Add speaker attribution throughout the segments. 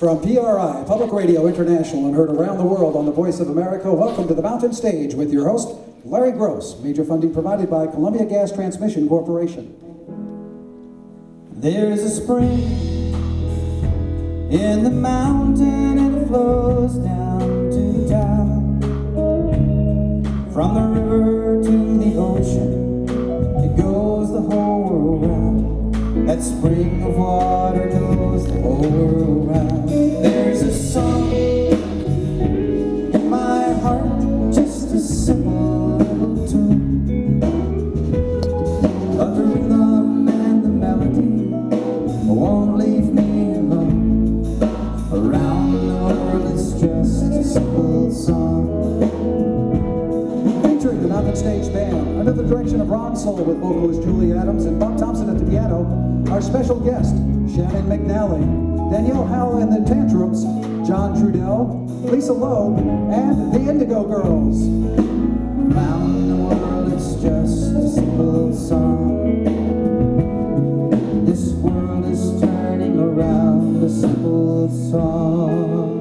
Speaker 1: From PRI, Public Radio International, and heard around the world on the Voice of America, welcome to the Mountain Stage with your host, Larry Gross. Major funding provided by Columbia Gas Transmission Corporation.
Speaker 2: There's a spring in the mountain and it flows down to town. From the river to the ocean, it goes the whole world round. That spring of water goes the whole world round. There's a song in my heart, just a simple little tune. But the rhythm and the melody won't leave me alone. Around the world is just a simple song.
Speaker 1: Featuring the Mountain Stage Band, under the direction of Ron Soul with vocalist Julie Adams and Bob Thompson at the piano, our special guest, Shannon McNally, Danielle Howe and the Tantrums, John Trudell, Lisa Loeb, and the Indigo Girls.
Speaker 2: Around the world it's just a simple song. This world is turning around, a simple song.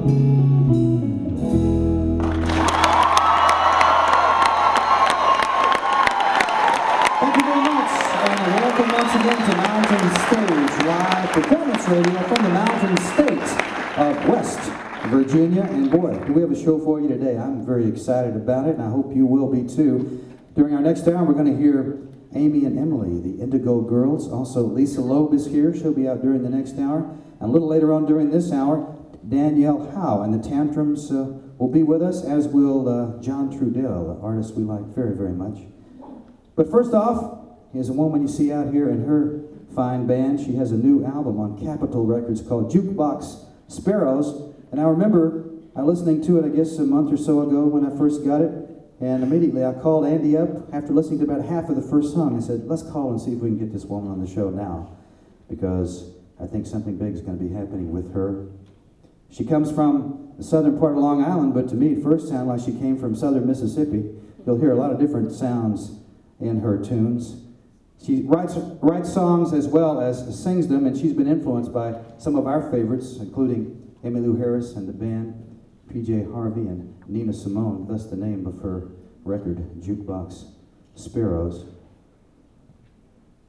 Speaker 2: Thank you very much, and welcome once again to Mountain Stage, live performance radio from the Mountain State of West Virginia. And boy, do we have a show for you today. I'm very excited about it, and I hope you will be too. During our next hour, we're going to hear Amy and Emily, the Indigo Girls. Also, Lisa Loeb is here. She'll be out during the next hour. And a little later on during this hour, Danielle Howe and the Tantrums will be with us, as will John Trudell, an artist we like very, very much. But first off, here's a woman you see out here in her fine band. She has a new album on Capitol Records called Jukebox Sparrows. And I remember listening to it, I guess, a month or so ago when I first got it. And immediately I called Andy up after listening to about half of the first song. I said, let's call and see if we can get this woman on the show now, because I think something big is going to be happening with her. She comes from the southern part of Long Island, but to me it first sounded like she came from southern Mississippi. You'll hear a lot of different sounds in her tunes. She writes songs as well as sings them, and she's been influenced by some of our favorites, including Emmylou Harris and the band, PJ Harvey and Nina Simone, thus the name of her record, Jukebox Sparrows.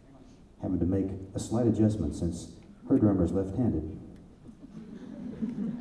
Speaker 2: Having to make a slight adjustment since her drummer's left-handed.